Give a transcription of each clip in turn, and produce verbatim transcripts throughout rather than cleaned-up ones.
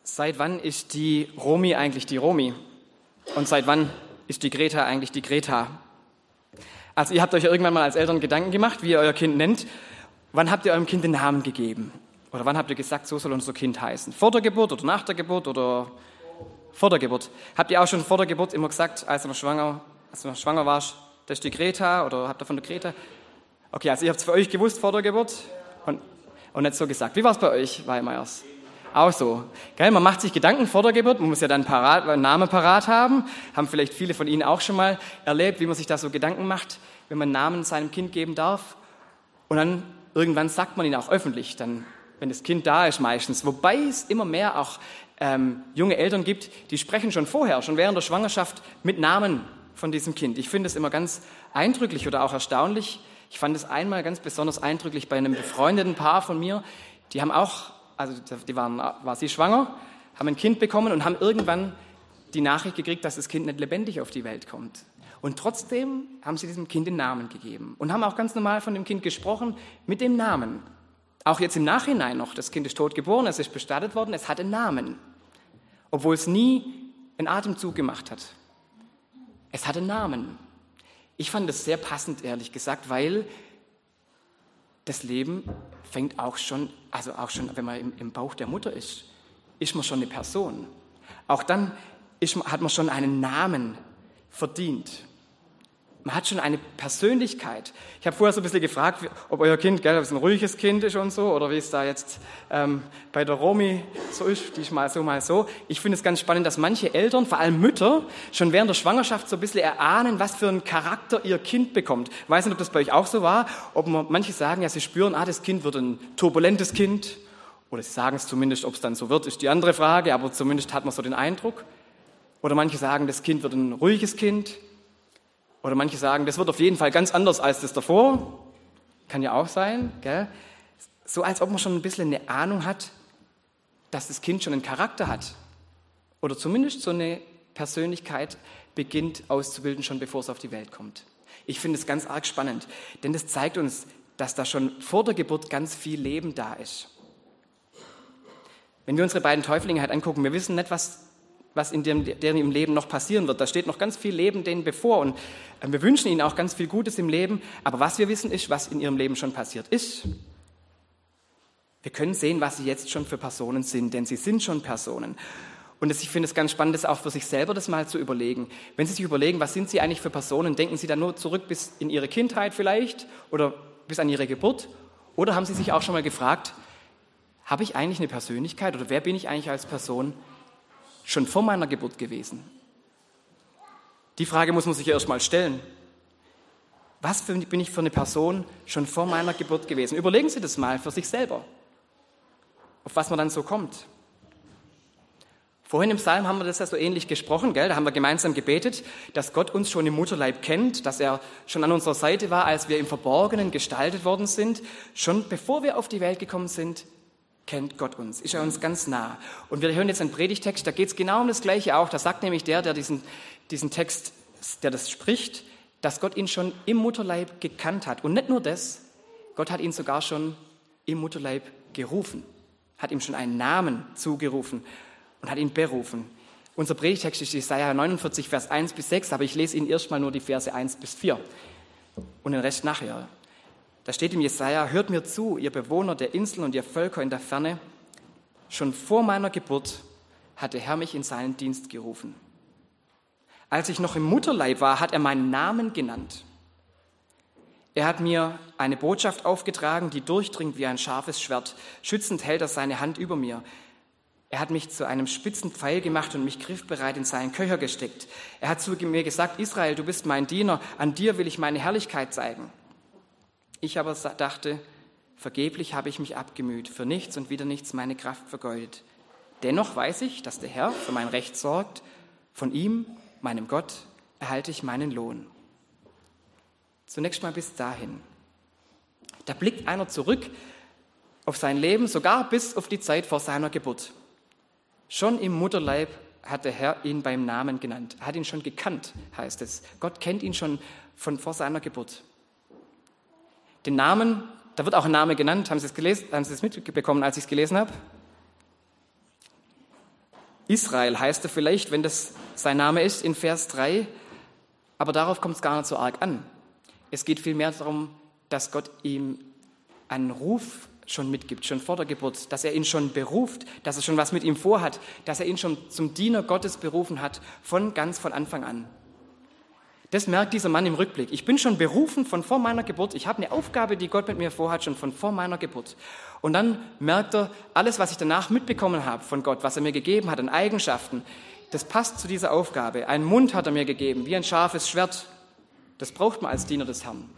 Seit wann ist die Romy eigentlich die Romy? Und seit wann ist die Greta eigentlich die Greta? Also ihr habt euch ja irgendwann mal als Eltern Gedanken gemacht, wie ihr euer Kind nennt. Wann habt ihr eurem Kind den Namen gegeben? Oder wann habt ihr gesagt, so soll unser Kind heißen? Vor der Geburt oder nach der Geburt oder vor der Geburt? Habt ihr auch schon vor der Geburt immer gesagt, als du noch schwanger, als du noch schwanger warst, das ist die Greta oder habt ihr von der Greta? Okay, also ihr habt es für euch gewusst vor der Geburt und, und nicht so gesagt. Wie war es bei euch, Weihmeyers? Auch so. Gell? Man macht sich Gedanken vor der Geburt, man muss ja dann parat, einen Namen parat haben. Haben vielleicht viele von Ihnen auch schon mal erlebt, wie man sich da so Gedanken macht, wenn man einen Namen seinem Kind geben darf. Und dann irgendwann sagt man ihn auch öffentlich, dann, wenn das Kind da ist meistens. Wobei es immer mehr auch ähm, junge Eltern gibt, die sprechen schon vorher, schon während der Schwangerschaft mit Namen von diesem Kind. Ich finde es immer ganz eindrücklich oder auch erstaunlich. Ich fand es einmal ganz besonders eindrücklich bei einem befreundeten Paar von mir. Die haben auch, also die waren, war sie schwanger, haben ein Kind bekommen und haben irgendwann die Nachricht gekriegt, dass das Kind nicht lebendig auf die Welt kommt. Und trotzdem haben sie diesem Kind den Namen gegeben und haben auch ganz normal von dem Kind gesprochen mit dem Namen. Auch jetzt im Nachhinein noch, das Kind ist tot geboren, es ist bestattet worden, es hat einen Namen, obwohl es nie einen Atemzug gemacht hat. Es hat einen Namen. Ich fand das sehr passend, ehrlich gesagt, weil das Leben fängt auch schon, also auch schon, wenn man im, im Bauch der Mutter ist, ist man schon eine Person. Auch dann ist, hat man schon einen Namen verdient. Man hat schon eine Persönlichkeit. Ich habe vorher so ein bisschen gefragt, ob euer Kind, gell, ob es ein ruhiges Kind ist und so, oder wie es da jetzt ähm, bei der Romy so ist, die ist mal so, mal so. Ich finde es ganz spannend, dass manche Eltern, vor allem Mütter, schon während der Schwangerschaft so ein bisschen erahnen, was für einen Charakter ihr Kind bekommt. Ich weiß nicht, ob das bei euch auch so war, ob man, manche sagen, ja, sie spüren, ah, das Kind wird ein turbulentes Kind, oder sie sagen es zumindest, ob es dann so wird, ist die andere Frage, aber zumindest hat man so den Eindruck. Oder manche sagen, das Kind wird ein ruhiges Kind. Oder manche sagen, das wird auf jeden Fall ganz anders als das davor. Kann ja auch sein, gell? So als ob man schon ein bisschen eine Ahnung hat, dass das Kind schon einen Charakter hat. Oder zumindest so eine Persönlichkeit beginnt auszubilden, schon bevor es auf die Welt kommt. Ich finde es ganz arg spannend, denn das zeigt uns, dass da schon vor der Geburt ganz viel Leben da ist. Wenn wir unsere beiden Täuflinge halt angucken, wir wissen nicht, was was in deren, deren im Leben noch passieren wird. Da steht noch ganz viel Leben denen bevor und wir wünschen ihnen auch ganz viel Gutes im Leben. Aber was wir wissen ist, was in ihrem Leben schon passiert ist. Wir können sehen, was sie jetzt schon für Personen sind, denn sie sind schon Personen. Und ich finde es ganz spannend, das auch für sich selber das mal zu überlegen. Wenn Sie sich überlegen, was sind Sie eigentlich für Personen, denken Sie dann nur zurück bis in Ihre Kindheit vielleicht oder bis an Ihre Geburt? Oder haben Sie sich auch schon mal gefragt, habe ich eigentlich eine Persönlichkeit oder wer bin ich eigentlich als Person schon vor meiner Geburt gewesen? Die Frage muss man sich ja erst mal stellen. Was für, bin ich für eine Person schon vor meiner Geburt gewesen? Überlegen Sie das mal für sich selber, auf was man dann so kommt. Vorhin im Psalm haben wir das ja so ähnlich gesprochen, gell? Da haben wir gemeinsam gebetet, dass Gott uns schon im Mutterleib kennt, dass er schon an unserer Seite war, als wir im Verborgenen gestaltet worden sind. Schon bevor wir auf die Welt gekommen sind, kennt Gott uns, ist er uns ganz nah. Und wir hören jetzt einen Predigtext, da geht es genau um das Gleiche auch. Da sagt nämlich der, der diesen, diesen Text, der das spricht, dass Gott ihn schon im Mutterleib gekannt hat. Und nicht nur das, Gott hat ihn sogar schon im Mutterleib gerufen, hat ihm schon einen Namen zugerufen und hat ihn berufen. Unser Predigtext ist Jesaja neunundvierzig, Vers eins bis sechs, aber ich lese Ihnen erstmal nur die Verse eins bis vier und den Rest nachher. Da steht im Jesaja, hört mir zu, ihr Bewohner der Inseln und ihr Völker in der Ferne. Schon vor meiner Geburt hat der Herr mich in seinen Dienst gerufen. Als ich noch im Mutterleib war, hat er meinen Namen genannt. Er hat mir eine Botschaft aufgetragen, die durchdringt wie ein scharfes Schwert. Schützend hält er seine Hand über mir. Er hat mich zu einem spitzen Pfeil gemacht und mich griffbereit in seinen Köcher gesteckt. Er hat zu mir gesagt, Israel, du bist mein Diener, an dir will ich meine Herrlichkeit zeigen. Ich aber dachte, vergeblich habe ich mich abgemüht, für nichts und wieder nichts meine Kraft vergeudet. Dennoch weiß ich, dass der Herr für mein Recht sorgt. Von ihm, meinem Gott, erhalte ich meinen Lohn. Zunächst mal bis dahin. Da blickt einer zurück auf sein Leben, sogar bis auf die Zeit vor seiner Geburt. Schon im Mutterleib hat der Herr ihn beim Namen genannt. Er hat ihn schon gekannt, heißt es. Gott kennt ihn schon von vor seiner Geburt. Den Namen, da wird auch ein Name genannt. Haben Sie es gelesen? Haben Sie es mitbekommen, als ich es gelesen habe? Israel heißt er vielleicht, wenn das sein Name ist, in Vers drei. Aber darauf kommt es gar nicht so arg an. Es geht vielmehr darum, dass Gott ihm einen Ruf schon mitgibt, schon vor der Geburt, dass er ihn schon beruft, dass er schon was mit ihm vorhat, dass er ihn schon zum Diener Gottes berufen hat, von ganz von Anfang an. Das merkt dieser Mann im Rückblick. Ich bin schon berufen von vor meiner Geburt. Ich habe eine Aufgabe, die Gott mit mir vorhat, schon von vor meiner Geburt. Und dann merkt er, alles, was ich danach mitbekommen habe von Gott, was er mir gegeben hat an Eigenschaften, das passt zu dieser Aufgabe. Einen Mund hat er mir gegeben, wie ein scharfes Schwert. Das braucht man als Diener des Herrn.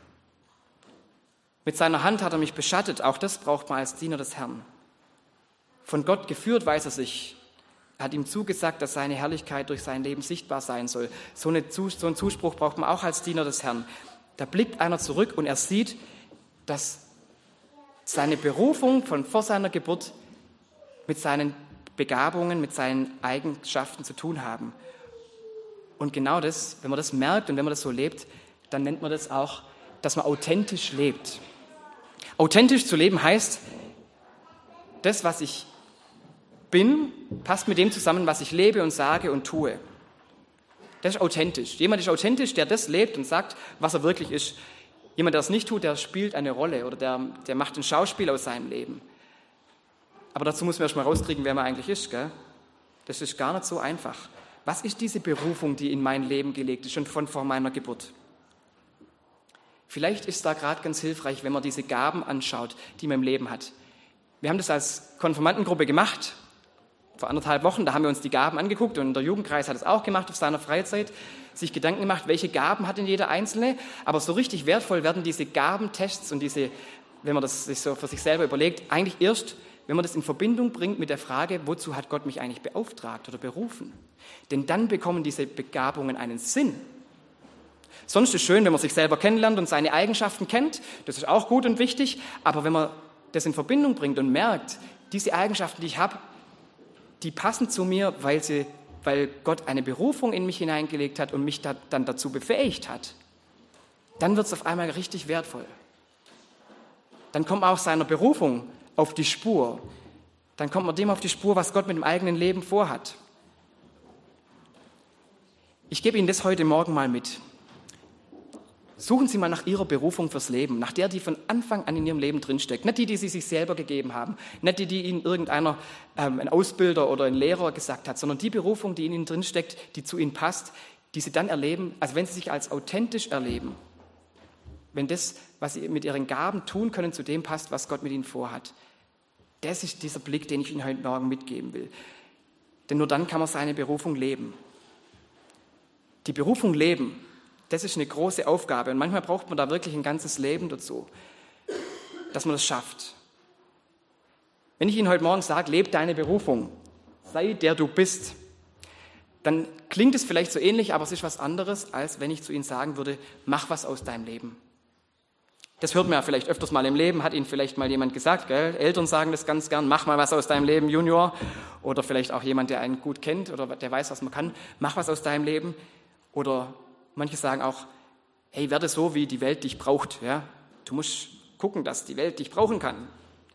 Mit seiner Hand hat er mich beschattet. Auch das braucht man als Diener des Herrn. Von Gott geführt weiß er sich. Er hat ihm zugesagt, dass seine Herrlichkeit durch sein Leben sichtbar sein soll. So, eine, so einen Zuspruch braucht man auch als Diener des Herrn. Da blickt einer zurück und er sieht, dass seine Berufung von vor seiner Geburt mit seinen Begabungen, mit seinen Eigenschaften zu tun haben. Und genau das, wenn man das merkt und wenn man das so lebt, dann nennt man das auch, dass man authentisch lebt. Authentisch zu leben heißt, das, was ich bin, passt mit dem zusammen, was ich lebe und sage und tue. Das ist authentisch. Jemand ist authentisch, der das lebt und sagt, was er wirklich ist. Jemand, der das nicht tut, der spielt eine Rolle oder der, der macht ein Schauspiel aus seinem Leben. Aber dazu muss man erst mal rauskriegen, wer man eigentlich ist. Gell? Das ist gar nicht so einfach. Was ist diese Berufung, die in mein Leben gelegt ist, schon von vor meiner Geburt? Vielleicht ist da gerade ganz hilfreich, wenn man diese Gaben anschaut, die man im Leben hat. Wir haben das als Konfirmandengruppe gemacht, vor anderthalb Wochen, da haben wir uns die Gaben angeguckt und der Jugendkreis hat es auch gemacht auf seiner Freizeit, sich Gedanken gemacht, welche Gaben hat denn jeder Einzelne, aber so richtig wertvoll werden diese Gabentests und diese, wenn man das sich so für sich selber überlegt, eigentlich erst, wenn man das in Verbindung bringt mit der Frage, wozu hat Gott mich eigentlich beauftragt oder berufen? Denn dann bekommen diese Begabungen einen Sinn. Sonst ist es schön, wenn man sich selber kennenlernt und seine Eigenschaften kennt, das ist auch gut und wichtig, aber wenn man das in Verbindung bringt und merkt, diese Eigenschaften, die ich habe, die passen zu mir, weil, sie, weil Gott eine Berufung in mich hineingelegt hat und mich da, dann dazu befähigt hat, dann wird es auf einmal richtig wertvoll. Dann kommt man auch seiner Berufung auf die Spur. Dann kommt man dem auf die Spur, was Gott mit dem eigenen Leben vorhat. Ich gebe Ihnen das heute Morgen mal mit. Suchen Sie mal nach Ihrer Berufung fürs Leben, nach der, die von Anfang an in Ihrem Leben drinsteckt. Nicht die, die Sie sich selber gegeben haben, nicht die, die Ihnen irgendeiner, ähm, ein Ausbilder oder ein Lehrer gesagt hat, sondern die Berufung, die in Ihnen drinsteckt, die zu Ihnen passt, die Sie dann erleben, also wenn Sie sich als authentisch erleben, wenn das, was Sie mit Ihren Gaben tun können, zu dem passt, was Gott mit Ihnen vorhat. Das ist dieser Blick, den ich Ihnen heute Morgen mitgeben will. Denn nur dann kann man seine Berufung leben. Die Berufung leben, das ist eine große Aufgabe und manchmal braucht man da wirklich ein ganzes Leben dazu, dass man das schafft. Wenn ich Ihnen heute Morgen sage, lebe deine Berufung, sei der du bist, dann klingt es vielleicht so ähnlich, aber es ist was anderes, als wenn ich zu Ihnen sagen würde, mach was aus deinem Leben. Das hört man ja vielleicht öfters mal im Leben, hat Ihnen vielleicht mal jemand gesagt, gell? Eltern sagen das ganz gern, mach mal was aus deinem Leben, Junior, oder vielleicht auch jemand, der einen gut kennt oder der weiß, was man kann, mach was aus deinem Leben. Oder manche sagen auch, hey, werde so, wie die Welt dich braucht. Ja? Du musst gucken, dass die Welt dich brauchen kann.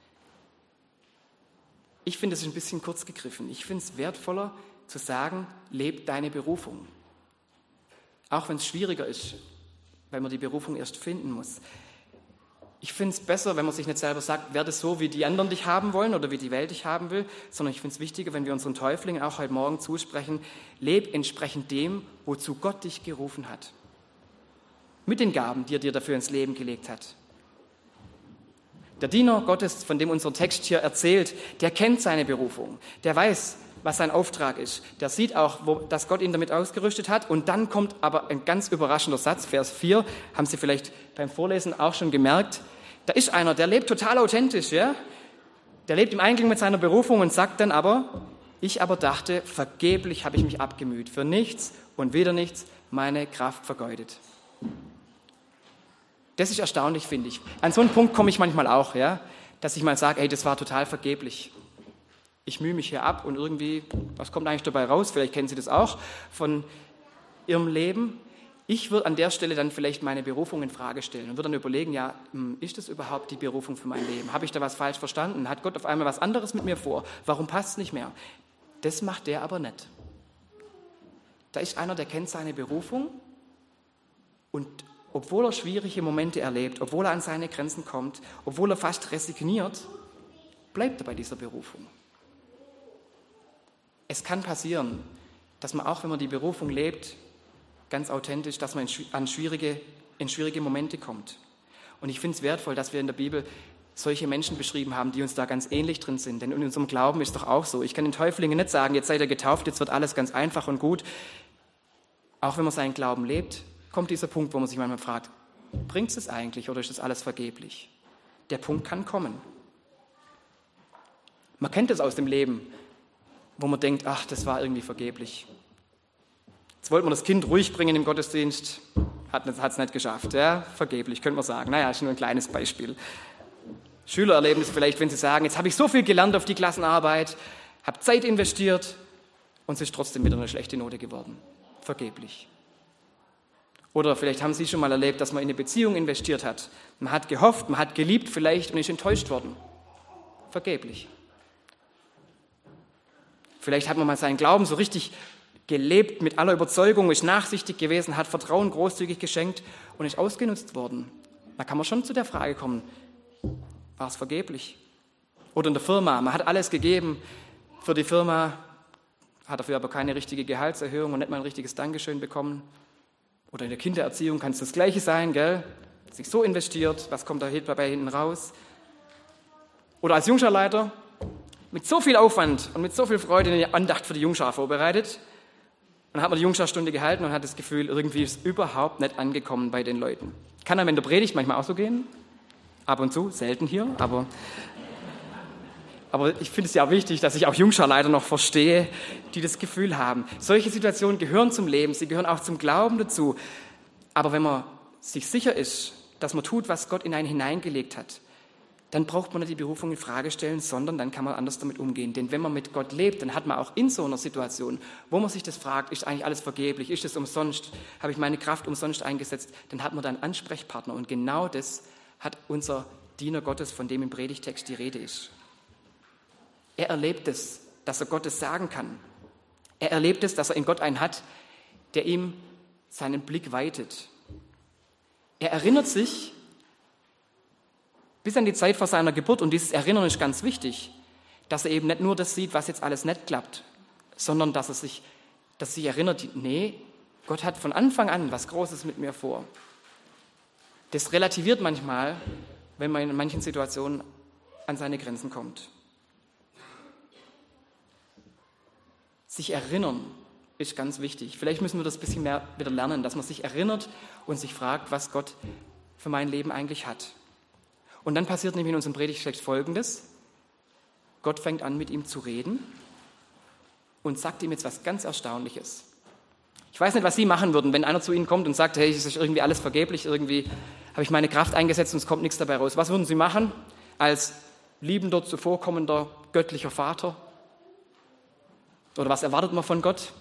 Ich finde, es ist ein bisschen kurz gegriffen. Ich finde es wertvoller zu sagen, lebe deine Berufung. Auch wenn es schwieriger ist, weil man die Berufung erst finden muss. Ich finde es besser, wenn man sich nicht selber sagt, werde so, wie die anderen dich haben wollen oder wie die Welt dich haben will, sondern ich finde es wichtiger, wenn wir unseren Täuflingen auch heute Morgen zusprechen, leb entsprechend dem, wozu Gott dich gerufen hat. Mit den Gaben, die er dir dafür ins Leben gelegt hat. Der Diener Gottes, von dem unser Text hier erzählt, der kennt seine Berufung, der weiß, was sein Auftrag ist. Der sieht auch, wo, dass Gott ihn damit ausgerüstet hat. Und dann kommt aber ein ganz überraschender Satz, Vers vier, haben Sie vielleicht beim Vorlesen auch schon gemerkt. Da ist einer, der lebt total authentisch, ja? Der lebt im Einklang mit seiner Berufung und sagt dann aber, ich aber dachte, vergeblich habe ich mich abgemüht, für nichts und wieder nichts meine Kraft vergeudet. Das ist erstaunlich, finde ich. An so einen Punkt komme ich manchmal auch, ja? Dass ich mal sage, ey, das war total vergeblich. Ich mühe mich hier ab und irgendwie, was kommt eigentlich dabei raus? Vielleicht kennen Sie das auch von Ihrem Leben. Ich würde an der Stelle dann vielleicht meine Berufung in Frage stellen und würde dann überlegen, ja, ist das überhaupt die Berufung für mein Leben? Habe ich da was falsch verstanden? Hat Gott auf einmal was anderes mit mir vor? Warum passt es nicht mehr? Das macht der aber nicht. Da ist einer, der kennt seine Berufung und obwohl er schwierige Momente erlebt, obwohl er an seine Grenzen kommt, obwohl er fast resigniert, bleibt er bei dieser Berufung. Es kann passieren, dass man auch, wenn man die Berufung lebt, ganz authentisch, dass man an schwierige, in schwierige Momente kommt. Und ich finde es wertvoll, dass wir in der Bibel solche Menschen beschrieben haben, die uns da ganz ähnlich drin sind. Denn in unserem Glauben ist doch auch so. Ich kann den Täuflingen nicht sagen, jetzt seid ihr getauft, jetzt wird alles ganz einfach und gut. Auch wenn man seinen Glauben lebt, kommt dieser Punkt, wo man sich manchmal fragt, bringt es es eigentlich oder ist das alles vergeblich? Der Punkt kann kommen. Man kennt es aus dem Leben, wo man denkt, ach, das war irgendwie vergeblich. Jetzt wollte man das Kind ruhig bringen im Gottesdienst, hat es nicht geschafft. Ja, vergeblich, könnte man sagen. Naja, ist nur ein kleines Beispiel. Schüler erleben es vielleicht, wenn sie sagen, jetzt habe ich so viel gelernt auf die Klassenarbeit, habe Zeit investiert und es ist trotzdem wieder eine schlechte Note geworden. Vergeblich. Oder vielleicht haben Sie schon mal erlebt, dass man in eine Beziehung investiert hat. Man hat gehofft, man hat geliebt vielleicht und ist enttäuscht worden. Vergeblich. Vielleicht hat man mal seinen Glauben so richtig gelebt, mit aller Überzeugung, ist nachsichtig gewesen, hat Vertrauen großzügig geschenkt und ist ausgenutzt worden. Da kann man schon zu der Frage kommen, war es vergeblich? Oder in der Firma, man hat alles gegeben für die Firma, hat dafür aber keine richtige Gehaltserhöhung und nicht mal ein richtiges Dankeschön bekommen. Oder in der Kindererziehung kann es das Gleiche sein, gell? Sich so investiert, was kommt da dabei hinten raus? Oder als Jungscharleiter mit so viel Aufwand und mit so viel Freude eine Andacht für die Jungschar vorbereitet. Und dann hat man die Jungschar-Stunde gehalten und hat das Gefühl, irgendwie ist es überhaupt nicht angekommen bei den Leuten. Kann einem in der Predigt manchmal auch so gehen. Ab und zu, selten hier, aber, aber ich finde es ja wichtig, dass ich auch Jungscharleiter noch verstehe, die das Gefühl haben. Solche Situationen gehören zum Leben, sie gehören auch zum Glauben dazu. Aber wenn man sich sicher ist, dass man tut, was Gott in einen hineingelegt hat, dann braucht man nicht die Berufung in Frage stellen, sondern dann kann man anders damit umgehen. Denn wenn man mit Gott lebt, dann hat man auch in so einer Situation, wo man sich das fragt, ist eigentlich alles vergeblich, ist es umsonst, habe ich meine Kraft umsonst eingesetzt, dann hat man da einen Ansprechpartner. Und genau das hat unser Diener Gottes, von dem im Predigtext die Rede ist. Er erlebt es, dass er Gottes sagen kann. Er erlebt es, dass er in Gott einen hat, der ihm seinen Blick weitet. Er erinnert sich bis an die Zeit vor seiner Geburt, und dieses Erinnern ist ganz wichtig, dass er eben nicht nur das sieht, was jetzt alles nicht klappt, sondern dass er sich, dass er sich erinnert, nee, Gott hat von Anfang an was Großes mit mir vor. Das relativiert manchmal, wenn man in manchen Situationen an seine Grenzen kommt. Sich erinnern ist ganz wichtig. Vielleicht müssen wir das ein bisschen mehr wieder lernen, dass man sich erinnert und sich fragt, was Gott für mein Leben eigentlich hat. Und dann passiert nämlich in unserem Predigtext Folgendes. Gott fängt an, mit ihm zu reden und sagt ihm jetzt was ganz Erstaunliches. Ich weiß nicht, was Sie machen würden, wenn einer zu Ihnen kommt und sagt, hey, es ist irgendwie alles vergeblich, irgendwie habe ich meine Kraft eingesetzt und es kommt nichts dabei raus. Was würden Sie machen als liebender, zuvorkommender, göttlicher Vater? Oder was erwartet man von Gott?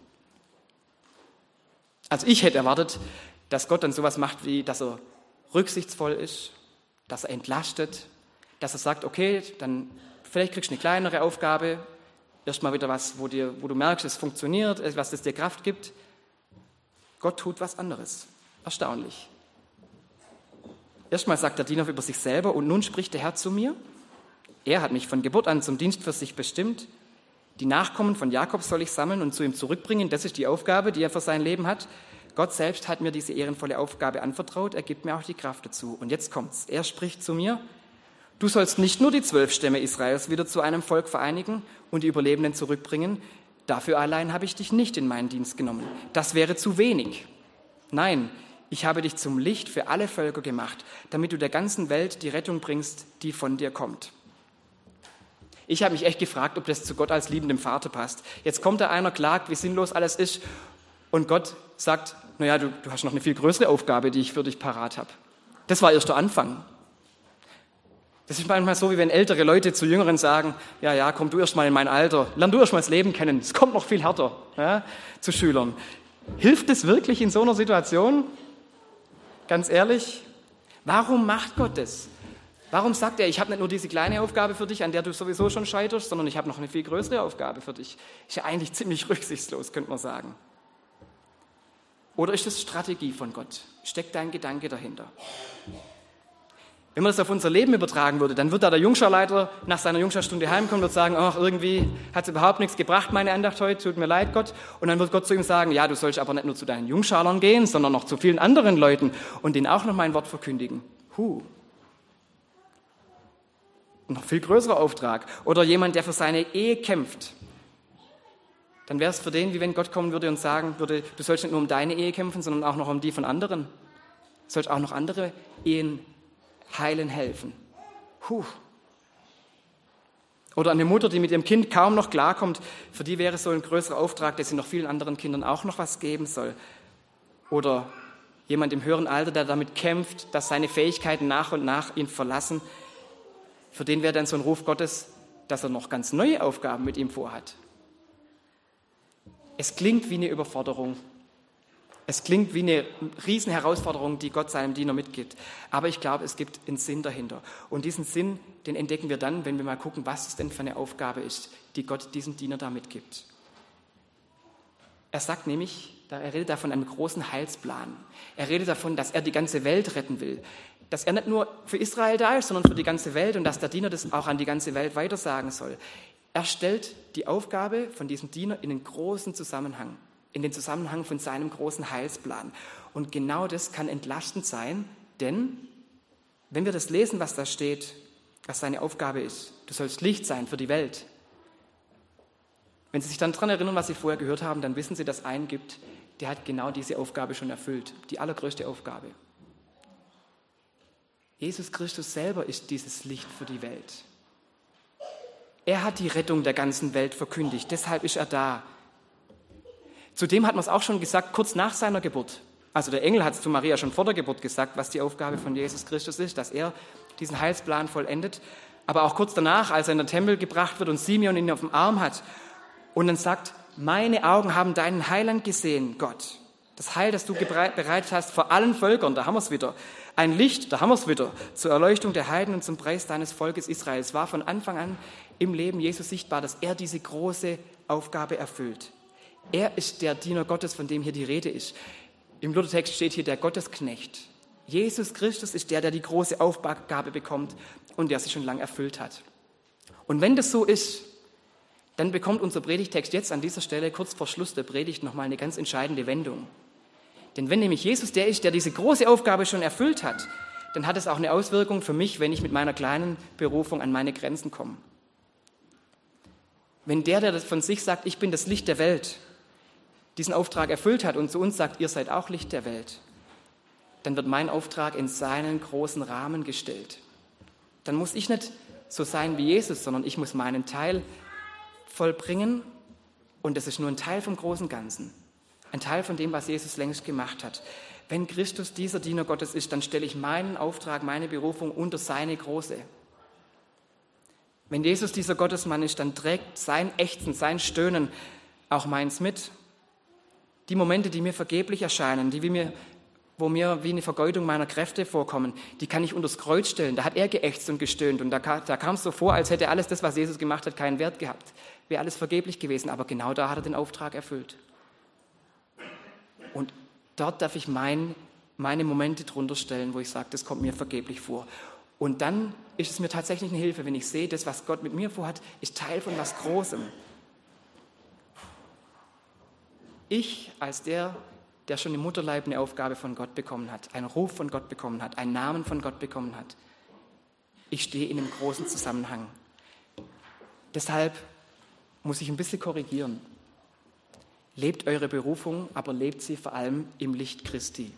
Also ich hätte erwartet, dass Gott dann sowas macht, wie dass er rücksichtsvoll ist, dass er entlastet, dass er sagt, okay, dann vielleicht kriegst du eine kleinere Aufgabe, erstmal wieder was, wo, dir, wo du merkst, es funktioniert, was das dir Kraft gibt. Gott tut was anderes. Erstaunlich. Erstmal sagt der Diener über sich selber, und nun spricht der Herr zu mir. Er hat mich von Geburt an zum Dienst für sich bestimmt. Die Nachkommen von Jakob soll ich sammeln und zu ihm zurückbringen. Das ist die Aufgabe, die er für sein Leben hat. Gott selbst hat mir diese ehrenvolle Aufgabe anvertraut. Er gibt mir auch die Kraft dazu. Und jetzt kommt's. Er spricht zu mir. Du sollst nicht nur die zwölf Stämme Israels wieder zu einem Volk vereinigen und die Überlebenden zurückbringen. Dafür allein habe ich dich nicht in meinen Dienst genommen. Das wäre zu wenig. Nein, ich habe dich zum Licht für alle Völker gemacht, damit du der ganzen Welt die Rettung bringst, die von dir kommt. Ich habe mich echt gefragt, ob das zu Gott als liebendem Vater passt. Jetzt kommt da einer, klagt, wie sinnlos alles ist, und Gott sagt, naja, du, du hast noch eine viel größere Aufgabe, die ich für dich parat habe. Das war erst der Anfang. Das ist manchmal so, wie wenn ältere Leute zu Jüngeren sagen, ja, ja, komm du erst mal in mein Alter, lern du erst mal das Leben kennen, es kommt noch viel härter, ja, zu Schülern. Hilft es wirklich in so einer Situation? Ganz ehrlich, warum macht Gott das? Warum sagt er, ich habe nicht nur diese kleine Aufgabe für dich, an der du sowieso schon scheiterst, sondern ich habe noch eine viel größere Aufgabe für dich? Ist ja eigentlich ziemlich rücksichtslos, könnte man sagen. Oder ist das Strategie von Gott? Steckt da ein Gedanke dahinter? Wenn man das auf unser Leben übertragen würde, dann wird da der Jungscharleiter nach seiner Jungscharstunde heimkommen und wird sagen, ach, irgendwie hat es überhaupt nichts gebracht, meine Andacht heute, tut mir leid, Gott. Und dann wird Gott zu ihm sagen, ja, du sollst aber nicht nur zu deinen Jungscharlern gehen, sondern noch zu vielen anderen Leuten und denen auch noch mein Wort verkündigen. Huh. Ein noch viel größerer Auftrag. Oder jemand, der für seine Ehe kämpft. Dann wäre es für den, wie wenn Gott kommen würde und sagen würde, du sollst nicht nur um deine Ehe kämpfen, sondern auch noch um die von anderen. Du sollst auch noch andere Ehen heilen helfen. Puh. Oder eine Mutter, die mit ihrem Kind kaum noch klarkommt, für die wäre so ein größerer Auftrag, dass sie noch vielen anderen Kindern auch noch was geben soll. Oder jemand im höheren Alter, der damit kämpft, dass seine Fähigkeiten nach und nach ihn verlassen. Für den wäre dann so ein Ruf Gottes, dass er noch ganz neue Aufgaben mit ihm vorhat. Es klingt wie eine Überforderung. Es klingt wie eine Riesenherausforderung, die Gott seinem Diener mitgibt. Aber ich glaube, es gibt einen Sinn dahinter. Und diesen Sinn, den entdecken wir dann, wenn wir mal gucken, was es denn für eine Aufgabe ist, die Gott diesem Diener da mitgibt. Er sagt nämlich, er redet davon einem großen Heilsplan. Er redet davon, dass er die ganze Welt retten will. Dass er nicht nur für Israel da ist, sondern für die ganze Welt und dass der Diener das auch an die ganze Welt weitersagen soll. Er stellt die Aufgabe von diesem Diener in den großen Zusammenhang. In den Zusammenhang von seinem großen Heilsplan. Und genau das kann entlastend sein, denn wenn wir das lesen, was da steht, was seine Aufgabe ist, du sollst Licht sein für die Welt. Wenn Sie sich dann daran erinnern, was Sie vorher gehört haben, dann wissen Sie, dass es einen gibt, der hat genau diese Aufgabe schon erfüllt, die allergrößte Aufgabe. Jesus Christus selber ist dieses Licht für die Welt. Er hat die Rettung der ganzen Welt verkündigt, deshalb ist er da. Zudem hat man es auch schon gesagt, kurz nach seiner Geburt. Also der Engel hat es zu Maria schon vor der Geburt gesagt, was die Aufgabe von Jesus Christus ist, dass er diesen Heilsplan vollendet. Aber auch kurz danach, als er in den Tempel gebracht wird und Simeon ihn auf dem Arm hat und dann sagt, meine Augen haben deinen Heiland gesehen, Gott. Das Heil, das du bereitet hast vor allen Völkern, da haben wir es wieder. Ein Licht, da haben wir es wieder, zur Erleuchtung der Heiden und zum Preis deines Volkes Israel. Es war von Anfang an im Leben Jesus sichtbar, dass er diese große Aufgabe erfüllt. Er ist der Diener Gottes, von dem hier die Rede ist. Im Luthertext steht hier der Gottesknecht. Jesus Christus ist der, der die große Aufgabe bekommt und der sie schon lange erfüllt hat. Und wenn das so ist, dann bekommt unser Predigtext jetzt an dieser Stelle kurz vor Schluss der Predigt nochmal eine ganz entscheidende Wendung. Denn wenn nämlich Jesus der ist, der diese große Aufgabe schon erfüllt hat, dann hat es auch eine Auswirkung für mich, wenn ich mit meiner kleinen Berufung an meine Grenzen komme. Wenn der, der von sich sagt, ich bin das Licht der Welt, diesen Auftrag erfüllt hat und zu uns sagt, ihr seid auch Licht der Welt, dann wird mein Auftrag in seinen großen Rahmen gestellt. Dann muss ich nicht so sein wie Jesus, sondern ich muss meinen Teil vollbringen und das ist nur ein Teil vom großen Ganzen. Ein Teil von dem, was Jesus längst gemacht hat. Wenn Christus dieser Diener Gottes ist, dann stelle ich meinen Auftrag, meine Berufung unter seine große. Wenn Jesus dieser Gottesmann ist, dann trägt sein Ächzen, sein Stöhnen auch meins mit. Die Momente, die mir vergeblich erscheinen, die wie mir, wo mir wie eine Vergeudung meiner Kräfte vorkommen, die kann ich unters Kreuz stellen. Da hat er geächzt und gestöhnt und da, da kam es so vor, als hätte alles das, was Jesus gemacht hat, keinen Wert gehabt. Wäre alles vergeblich gewesen, aber genau da hat er den Auftrag erfüllt. Und dort darf ich mein, meine Momente drunter stellen, wo ich sage, das kommt mir vergeblich vor. Und dann ist es mir tatsächlich eine Hilfe, wenn ich sehe, das, was Gott mit mir vorhat, ist Teil von was Großem. Ich als der, der schon im Mutterleib eine Aufgabe von Gott bekommen hat, einen Ruf von Gott bekommen hat, einen Namen von Gott bekommen hat, ich stehe in einem großen Zusammenhang. Deshalb muss ich ein bisschen korrigieren. Lebt eure Berufung, aber lebt sie vor allem im Licht Christi.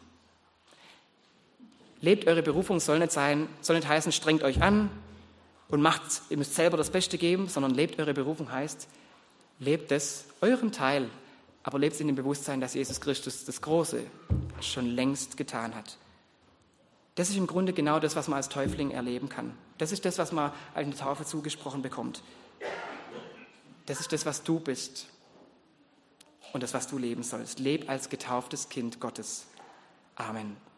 Lebt eure Berufung soll nicht sein, soll nicht heißen, strengt euch an und macht, ihr müsst selber das Beste geben, sondern lebt eure Berufung heißt, lebt es, euren Teil, aber lebt in dem Bewusstsein, dass Jesus Christus das Große schon längst getan hat. Das ist im Grunde genau das, was man als Täufling erleben kann. Das ist das, was man in der Taufe zugesprochen bekommt. Das ist das, was du bist und das, was du leben sollst. Leb als getauftes Kind Gottes. Amen.